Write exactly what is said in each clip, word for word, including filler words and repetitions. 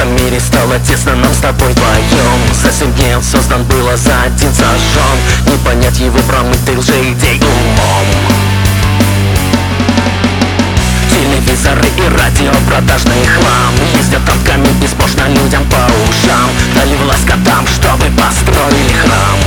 этом мире стало тесно нам с тобой вдвоем. За семь дней он создан было, за один сожжен. Не понять его промытой лжеидей умом. Телевизоры и радио, продажный хлам. Ездят танками беспошно людям по ушам. Дали власть котам, чтобы построили храм.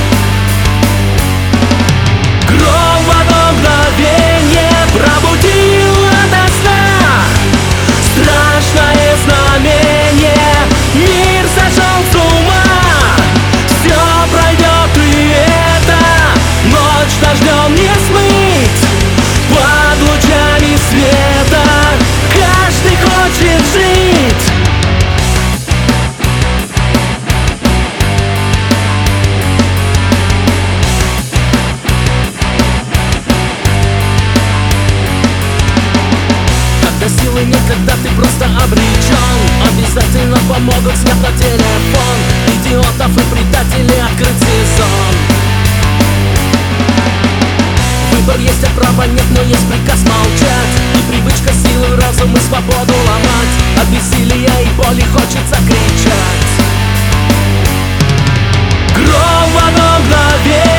Гром в одно мгновенье пробудил ото сна страшное знамение. Мир сошел с ума. Все пройдет, и это ночь дождем не смыть. Под лучами света каждый хочет жить. Силы нет, когда ты просто обречен. Обязательно помогут, снять на телефон идиотов и предателей, открыть сезон. Выбор есть, а права нет, но есть приказ молчать. И привычка силы, разум и свободу ломать. От бессилия и боли хочется кричать. Гром в одно мгновенье